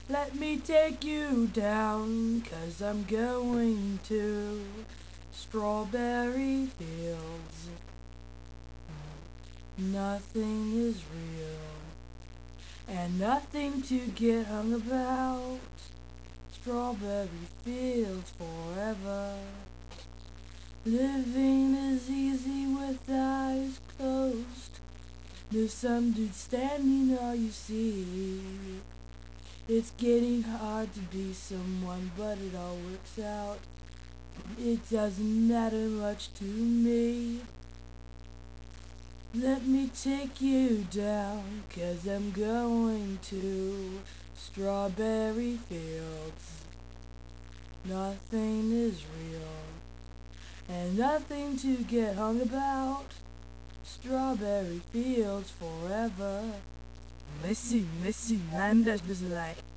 Let me take you down, 'cause I'm going to strawberry fields. Nothing is real, and nothing to get hung about. Strawberry fields forever. Living is easy with eyes closed. There's some dude standing, all you see. It's getting hard to be someone, but it all works out. It doesn't matter much to me. Let me take you down, 'cause I'm going to strawberry fields. Nothing is real, and nothing to get hung about. Strawberry fields forever. Missy, Missy, I'm just like